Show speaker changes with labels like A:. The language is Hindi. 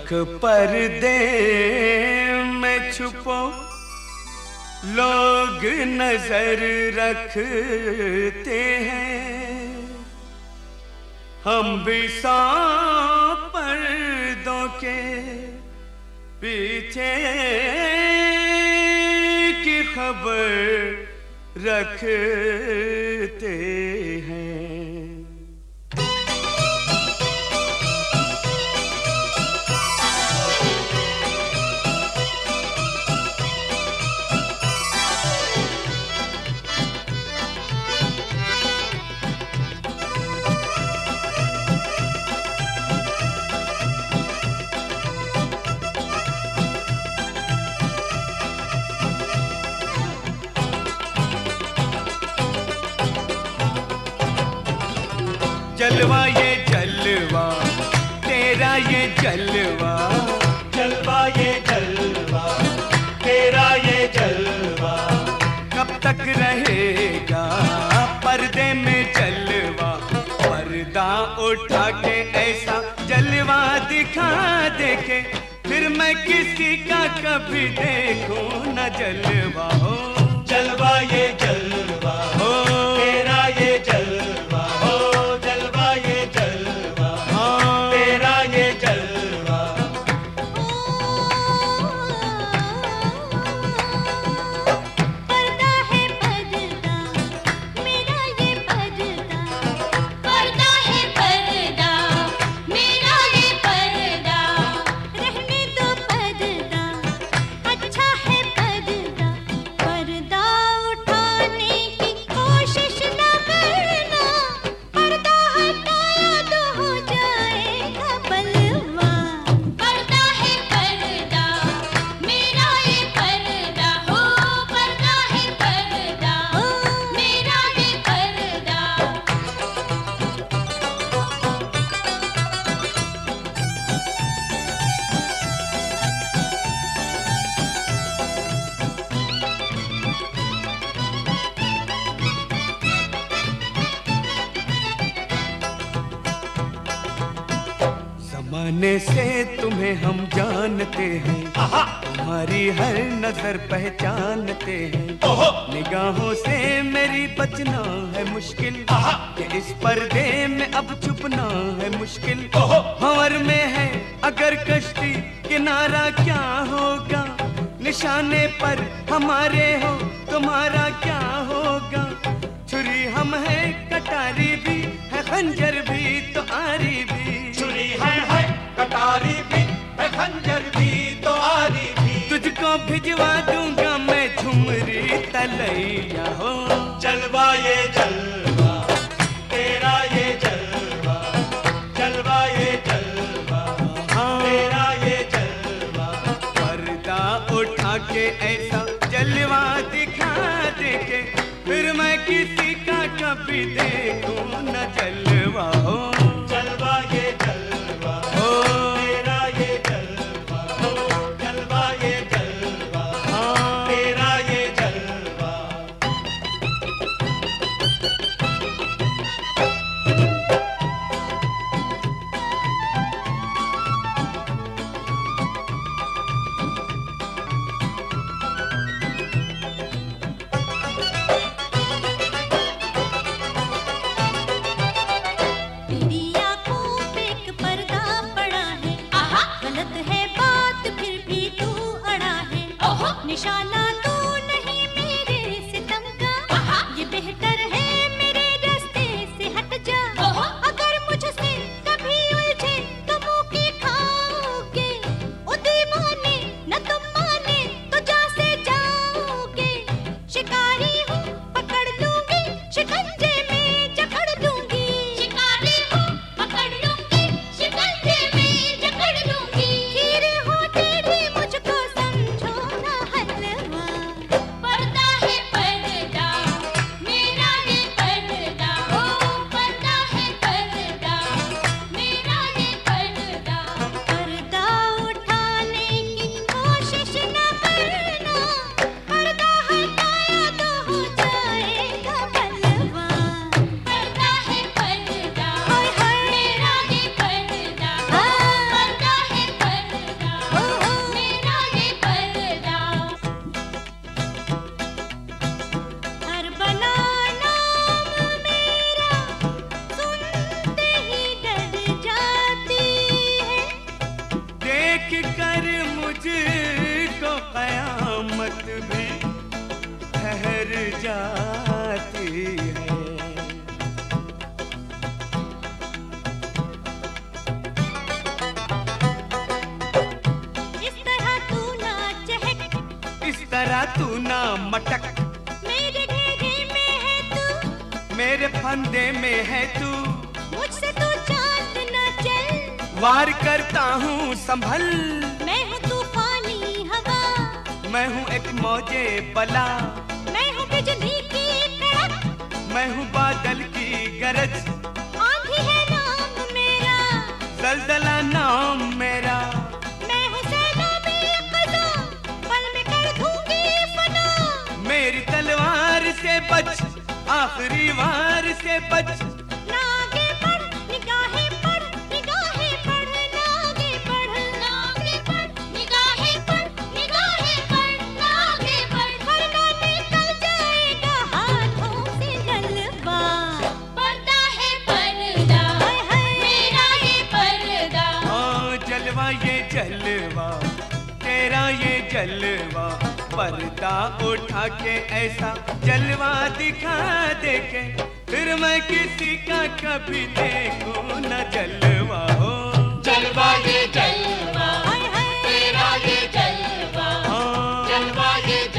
A: हक पर्दे में छुपो लोग नजर रखते हैं, हम भी सौ पर्दों के पीछे की खबर रखते हैं। जलवा ये जलवा तेरा ये जलवा,
B: जलवा ये जलवा तेरा ये जलवा,
A: कब तक रहेगा पर्दे में जलवा। पर्दा उठा के ऐसा जलवा दिखा दे के फिर मैं किसी का कभी देखूं न जलवा हो।
B: जलवा ये जलवा
A: हो
B: तेरा ये जलवा, हो जलवा ये जलवा तेरा ये जलवा।
C: पर्दा है पर्दा मेरा ये पर्दा, पर्दा है पर्दा मेरा ये पर्दा, रहने दो पर्दा अच्छा है पर्दा, पर्दा उठाने की कोशिश न करना, पर्दा हटाया तो हो जाएगा बलवा। पर्दा है पर्दा मेरा ये पर्दा, हो पर्दा है पर्दा मेरा ये पर्दा।
A: जमाने से तुम्हें हम जानते हैं, तुम्हारी हर नजर पहचानते हैं। निगाहों से मेरी बचना है मुश्किल, कि इस पर्दे में अब छुपना है मुश्किल। भंवर में है अगर कश्ती किनारा क्या होगा, निशाने पर हमारे हो तुम्हारा क्या होगा। छुरी हम है कटारी भी है खंजर भी तो आरी भी,
B: छुरी है कटारी भी है खंजर भी तो आरी भी।
A: तुझको भिजवा दूंगा मैं झुमरी तलैया हो।
B: जलवा ये जलवा तेरा ये जलवा, जलवा ये जलवा तेरा ये जलवा।
A: पर्दा उठा के ऐसा जलवा दिखा दे के फिर मैं किसी का कभी देखूं न जलवा हो।
B: जलवा ये जलवा
A: हो
B: तेरा ये जलवा, हो जलवा ये जलवा तेरा ये जलवा।
C: तेरी आंखों पे एक पर्दा पड़ा है, गलत है बात फिर भी तू अड़ा है। निशाना तू नहीं मेरे सितम का, ये बेहतर है मेरे रास्ते से हट जा। अगर मुझसे कभी उलझे तो मुंह की खाओगे, ओ दीवाने न तुम माने तो जा से जाओगे। शिकारी हूँ पकड़ लूंगी शिकंजे में जकड़ दूंगी, शिकारी हूँ पकड़ लूंगी शिकंजे में जकड़ दूंगी। खीर हो टेढ़ी मुझको समझो ना हलवा,
A: तू ना मटक,
C: मेरे घेरे में है तू,
A: मेरे फंदे में है तू,
C: मुझसे तू चांद न चल,
A: वार करता हूँ संभल,
C: मैं हूँ तूफानी हवा,
A: मैं हूँ एक मौजे बला,
C: मैं हूँ बिजली की कड़क,
A: मैं हूँ बादल की गरज,
C: आंधी है नाम मेरा,
A: दलदला नाम मेरा,
C: मैं हूँ सैलाबे क़ज़ा, पल में कर दूंगी फना,
A: मेरी तलवार से बच, आखिरी वार से बच,
C: ना आगे बढ़ निगाहें पढ़, निगाहें पढ़, ना आगे बढ़, ना आगे बढ़ निगाहें पढ़, निगाहें पढ़, ना आगे बढ़, वरना निकल जाएगा हाथों से जलवा। पर्दा है पर्दा, हाय हाय मेरा ये पर्दा,
A: हाँ जलवा ये जलवा, तेरा ये जलवा, पर्दा उठा के ऐसा जलवा दिखा दे के, फिर मैं किसी का कभी देखूं न जलवा हो।
B: जलवा ये जलवा,
C: हाय हाय
B: तेरा ये जलवा,
A: हाँ
B: जलवा ये